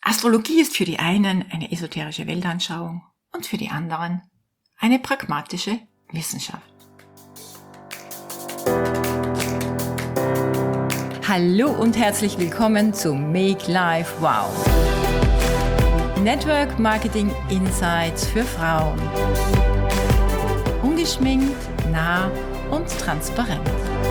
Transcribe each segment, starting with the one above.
Astrologie ist für die einen eine esoterische Weltanschauung und für die anderen eine pragmatische Wissenschaft. Hallo und herzlich willkommen zu Make Life Wow. Network Marketing Insights für Frauen. Ungeschminkt, nah und transparent.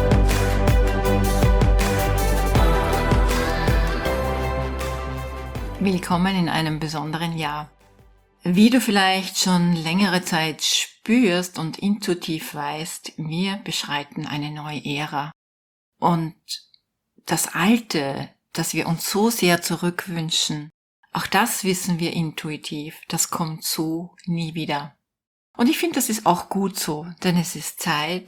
Willkommen in einem besonderen Jahr. Wie du vielleicht schon längere Zeit spürst und intuitiv weißt, wir beschreiten eine neue Ära. Und das Alte, das wir uns so sehr zurückwünschen, auch das wissen wir intuitiv, das kommt so nie wieder. Und ich finde, das ist auch gut so, denn es ist Zeit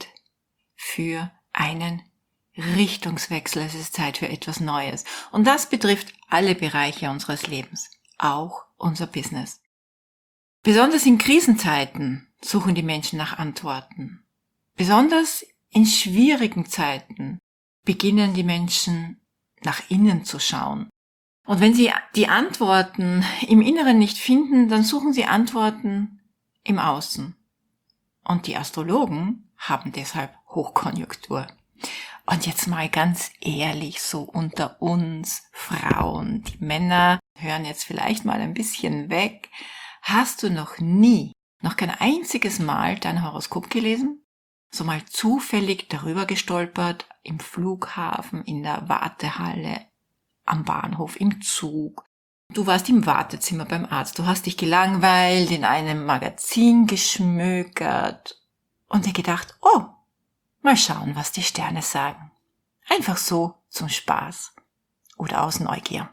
für einen Richtungswechsel, es ist Zeit für etwas Neues. Und das betrifft alle Bereiche unseres Lebens, auch unser Business. Besonders in Krisenzeiten suchen die Menschen nach Antworten. Besonders in schwierigen Zeiten beginnen die Menschen nach innen zu schauen. Und wenn sie die Antworten im Inneren nicht finden, dann suchen sie Antworten im Außen. Und die Astrologen haben deshalb Hochkonjunktur. Und jetzt mal ganz ehrlich, so unter uns Frauen, die Männer hören jetzt vielleicht mal ein bisschen weg. Hast du noch kein einziges Mal dein Horoskop gelesen? So mal zufällig darüber gestolpert, im Flughafen, in der Wartehalle, am Bahnhof, im Zug. Du warst im Wartezimmer beim Arzt, du hast dich gelangweilt, in einem Magazin geschmökert und dir gedacht, oh, mal schauen, was die Sterne sagen. Einfach so zum Spaß oder aus Neugier.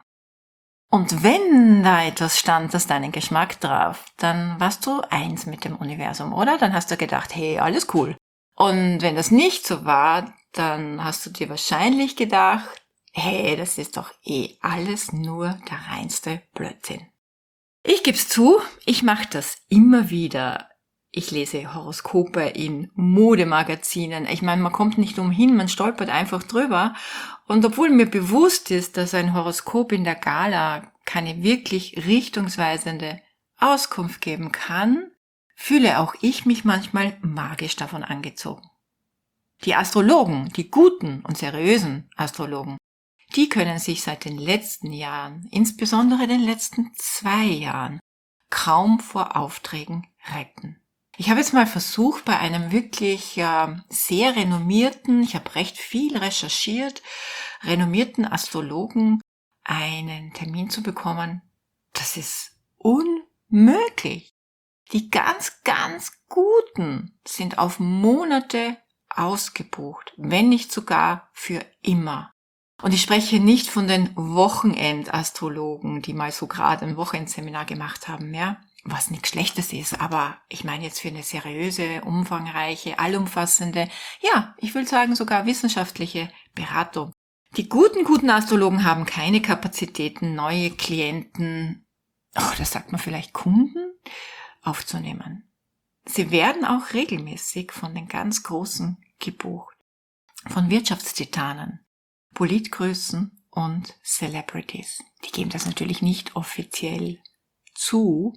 Und wenn da etwas stand, das deinen Geschmack traf, dann warst du eins mit dem Universum, oder? Dann hast du gedacht, hey, alles cool. Und wenn das nicht so war, dann hast du dir wahrscheinlich gedacht, hey, das ist doch alles nur der reinste Blödsinn. Ich geb's zu, ich mache das immer wieder. Ich lese Horoskope in Modemagazinen. Ich meine, man kommt nicht umhin, man stolpert einfach drüber. Und obwohl mir bewusst ist, dass ein Horoskop in der Gala keine wirklich richtungsweisende Auskunft geben kann, fühle auch ich mich manchmal magisch davon angezogen. Die Astrologen, die guten und seriösen Astrologen, die können sich seit den letzten Jahren, insbesondere den letzten 2 Jahren, kaum vor Aufträgen retten. Ich habe jetzt mal versucht, bei einem wirklich sehr renommierten, ich habe recht viel recherchiert, renommierten Astrologen einen Termin zu bekommen. Das ist unmöglich. Die ganz, ganz Guten sind auf Monate ausgebucht, wenn nicht sogar für immer. Und ich spreche nicht von den Wochenendastrologen, die mal so gerade ein Wochenendseminar gemacht haben, ja, was nichts Schlechtes ist, aber ich meine jetzt für eine seriöse, umfangreiche, allumfassende, ja, ich will sagen sogar wissenschaftliche Beratung. Die guten Astrologen haben keine Kapazitäten, neue Klienten, das sagt man vielleicht Kunden, aufzunehmen. Sie werden auch regelmäßig von den ganz Großen gebucht, von Wirtschaftstitanen, Politgrößen und Celebrities. Die geben das natürlich nicht offiziell zu.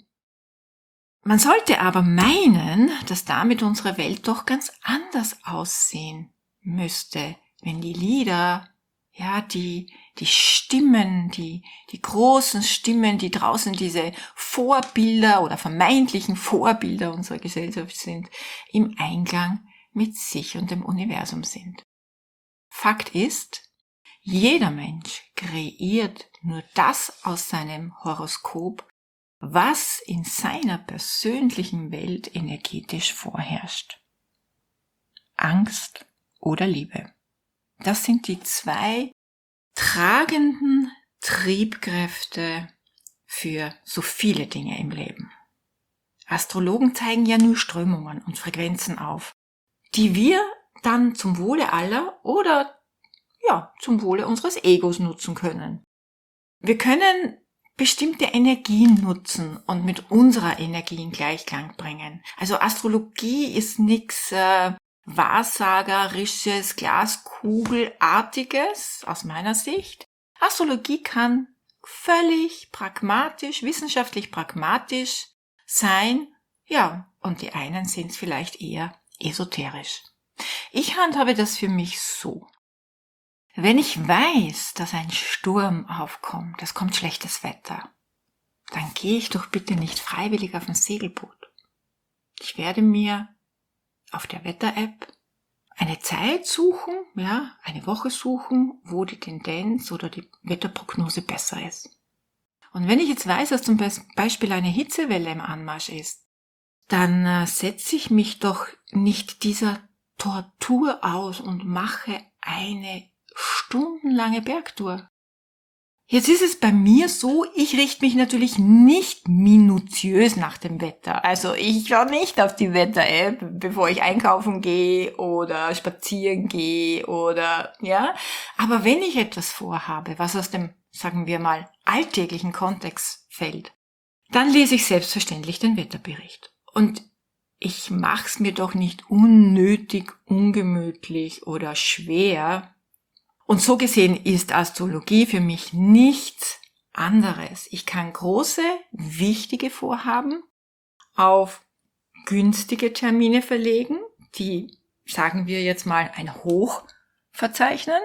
Man sollte aber meinen, dass damit unsere Welt doch ganz anders aussehen müsste, wenn die Lieder, ja, die Stimmen, die großen Stimmen, die draußen diese Vorbilder oder vermeintlichen Vorbilder unserer Gesellschaft sind, im Einklang mit sich und dem Universum sind. Fakt ist, jeder Mensch kreiert nur das aus seinem Horoskop, was in seiner persönlichen Welt energetisch vorherrscht. Angst oder Liebe. Das sind die 2 tragenden Triebkräfte für so viele Dinge im Leben. Astrologen zeigen ja nur Strömungen und Frequenzen auf, die wir dann zum Wohle aller oder zum Wohle unseres Egos nutzen können. Wir können bestimmte Energien nutzen und mit unserer Energie in Gleichklang bringen. Also Astrologie ist nichts wahrsagerisches, Glaskugelartiges aus meiner Sicht. Astrologie kann völlig pragmatisch, wissenschaftlich pragmatisch sein. Ja, und die einen sind vielleicht eher esoterisch. Ich handhabe das für mich so. Wenn ich weiß, dass ein Sturm aufkommt, es kommt schlechtes Wetter, dann gehe ich doch bitte nicht freiwillig auf ein Segelboot. Ich werde mir auf der Wetter-App eine Zeit suchen, eine Woche suchen, wo die Tendenz oder die Wetterprognose besser ist. Und wenn ich jetzt weiß, dass zum Beispiel eine Hitzewelle im Anmarsch ist, dann setze ich mich doch nicht dieser Tortur aus und mache eine stundenlange Bergtour. Jetzt ist es bei mir so, ich richte mich natürlich nicht minutiös nach dem Wetter. Also ich schaue nicht auf die Wetter-App, bevor ich einkaufen gehe oder spazieren gehe oder, Aber wenn ich etwas vorhabe, was aus dem, sagen wir mal, alltäglichen Kontext fällt, dann lese ich selbstverständlich den Wetterbericht. Und ich mache es mir doch nicht unnötig, ungemütlich oder schwer. Und so gesehen ist Astrologie für mich nichts anderes. Ich kann große, wichtige Vorhaben auf günstige Termine verlegen, die, sagen wir jetzt mal, ein Hoch verzeichnen.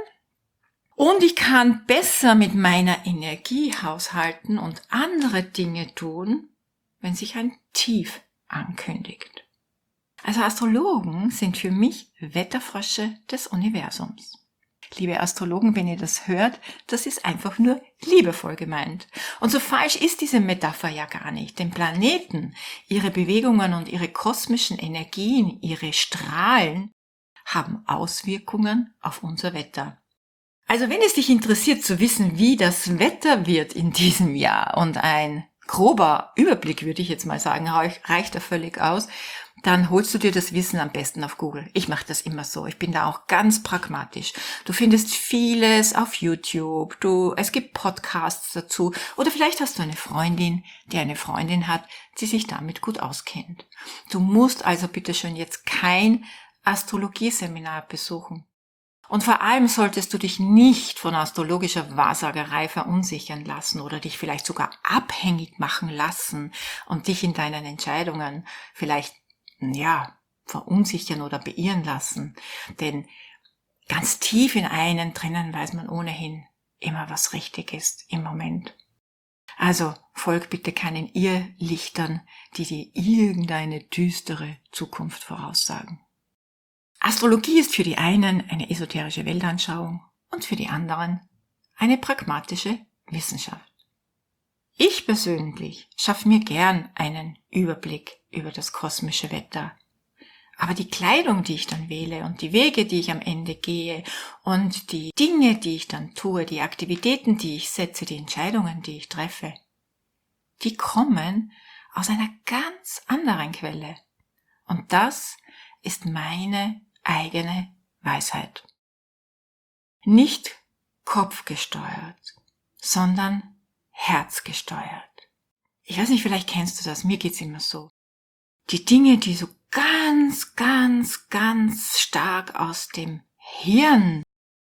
Und ich kann besser mit meiner Energie haushalten und andere Dinge tun, wenn sich ein Tief ankündigt. Also Astrologen sind für mich Wetterfrösche des Universums. Liebe Astrologen, wenn ihr das hört, das ist einfach nur liebevoll gemeint. Und so falsch ist diese Metapher ja gar nicht. Denn Planeten, ihre Bewegungen und ihre kosmischen Energien, ihre Strahlen haben Auswirkungen auf unser Wetter. Also wenn es dich interessiert zu wissen, wie das Wetter wird in diesem Jahr und ein grober Überblick, würde ich jetzt mal sagen, reicht da völlig aus, dann holst du dir das Wissen am besten auf Google. Ich mache das immer so. Ich bin da auch ganz pragmatisch. Du findest vieles auf YouTube. Es gibt Podcasts dazu. Oder vielleicht hast du eine Freundin, die eine Freundin hat, die sich damit gut auskennt. Du musst also bitte schon jetzt kein Astrologieseminar besuchen. Und vor allem solltest du dich nicht von astrologischer Wahrsagerei verunsichern lassen oder dich vielleicht sogar abhängig machen lassen und dich in deinen Entscheidungen vielleicht verunsichern oder beirren lassen. Denn ganz tief in einen drinnen weiß man ohnehin immer, was richtig ist im Moment. Also folg bitte keinen Irrlichtern, die dir irgendeine düstere Zukunft voraussagen. Astrologie ist für die einen eine esoterische Weltanschauung und für die anderen eine pragmatische Wissenschaft. Ich persönlich schaffe mir gern einen Überblick über das kosmische Wetter. Aber die Kleidung, die ich dann wähle und die Wege, die ich am Ende gehe und die Dinge, die ich dann tue, die Aktivitäten, die ich setze, die Entscheidungen, die ich treffe, die kommen aus einer ganz anderen Quelle. Und das ist meine eigene Weisheit. Nicht kopfgesteuert, sondern herzgesteuert. Ich weiß nicht, vielleicht kennst du das, mir geht's immer so. Die Dinge, die so ganz, ganz, ganz stark aus dem Hirnareal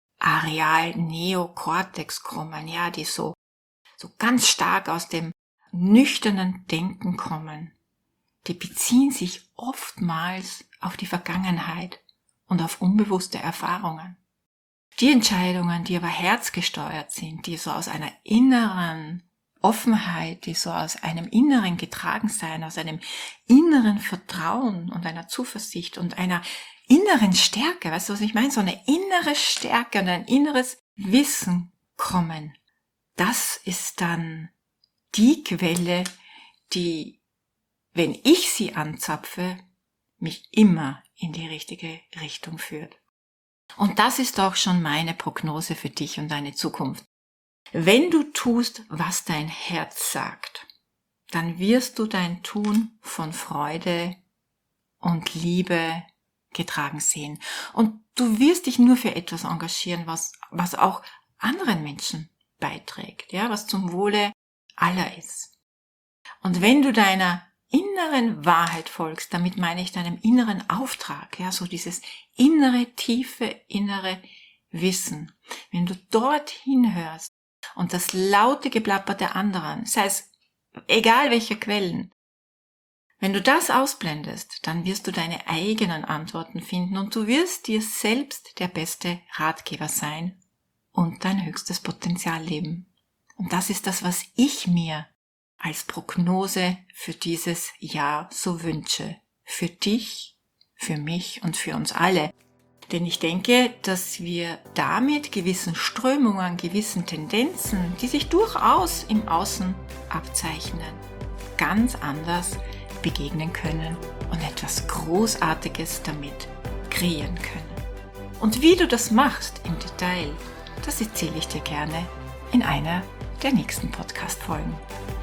Neokortex kommen, die so ganz stark aus dem nüchternen Denken kommen, die beziehen sich oftmals auf die Vergangenheit und auf unbewusste Erfahrungen. Die Entscheidungen, die aber herzgesteuert sind, die so aus einer inneren Offenheit, die so aus einem inneren Getragensein, aus einem inneren Vertrauen und einer Zuversicht und einer inneren Stärke, weißt du, was ich meine? So eine innere Stärke und ein inneres Wissen kommen. Das ist dann die Quelle, die, wenn ich sie anzapfe, mich immer in die richtige Richtung führt. Und das ist auch schon meine Prognose für dich und deine Zukunft. Wenn du tust, was dein Herz sagt, dann wirst du dein Tun von Freude und Liebe getragen sehen. Und du wirst dich nur für etwas engagieren, was auch anderen Menschen beiträgt, was zum Wohle aller ist. Und wenn du deiner inneren Wahrheit folgst, damit meine ich deinem inneren Auftrag, so dieses innere, tiefe, innere Wissen. Wenn du dorthin hörst, und das laute Geplapper der anderen, sei es egal welcher Quellen, wenn du das ausblendest, dann wirst du deine eigenen Antworten finden und du wirst dir selbst der beste Ratgeber sein und dein höchstes Potenzial leben. Und das ist das, was ich mir als Prognose für dieses Jahr so wünsche. Für dich, für mich und für uns alle. Denn ich denke, dass wir damit gewissen Strömungen, gewissen Tendenzen, die sich durchaus im Außen abzeichnen, ganz anders begegnen können und etwas Großartiges damit kreieren können. Und wie du das machst im Detail, das erzähle ich dir gerne in einer der nächsten Podcast-Folgen.